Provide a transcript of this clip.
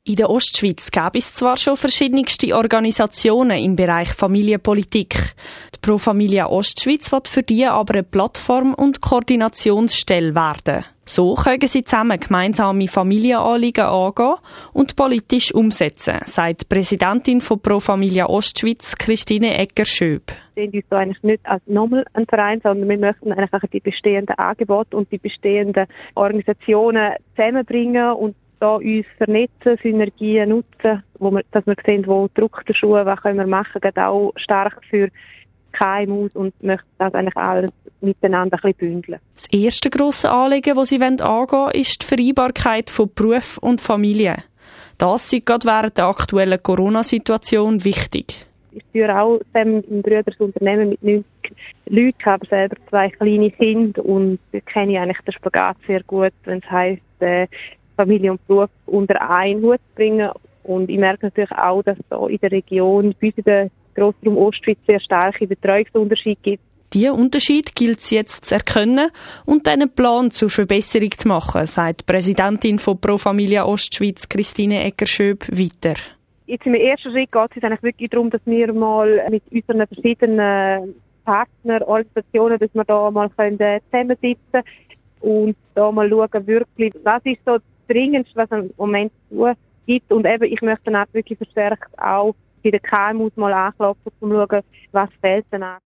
In der Ostschweiz gäbe es zwar schon verschiedenste Organisationen im Bereich Familienpolitik. Die Pro Familia Ostschweiz will für die aber eine Plattform und Koordinationsstelle werden. So können sie zusammen gemeinsame Familienanliegen angehen und politisch umsetzen, sagt die Präsidentin von Pro Familia Ostschweiz, Christine Egger-Schöb. Wir sehen uns da eigentlich nicht als nochmal ein Verein, sondern wir möchten einfach die bestehenden Angebote und die bestehenden Organisationen zusammenbringen und da uns vernetzen, Synergien nutzen, dass wir sehen, wo drückt der Schuh, was können wir machen, geht auch stark für KMUs und möchten das eigentlich alles miteinander ein bisschen bündeln. Das erste grosse Anliegen, das sie angehen wollen, ist die Vereinbarkeit von Beruf und Familie. Das ist gerade während der aktuellen Corona-Situation wichtig. Ich führe auch ein Brüders Unternehmen mit 90 Leuten, habe selber 2 kleine Kinder und da kenne ich eigentlich den Spagat sehr gut, wenn es heisst, Familie und Beruf unter einen Hut zu bringen. Und ich merke natürlich auch, dass es da in der Region, bei uns in der Grossraum Ostschweiz, sehr starke Betreuungsunterschiede gibt. Diesen Unterschied gilt es jetzt zu erkennen und einen Plan zur Verbesserung zu machen, sagt die Präsidentin von Pro Familia Ostschweiz, Christine Egger-Schöb, weiter. Jetzt im ersten Schritt geht es eigentlich wirklich darum, dass wir mal mit unseren verschiedenen Partnerorganisationen, dass wir da mal zusammensitzen können und da mal schauen, wirklich, was ist so das Dringendste, was es im Moment gibt. Und eben, ich möchte dann auch wirklich verstärkt auch bei den KMUs mal anklopfen, um zu schauen, was fehlt denn an.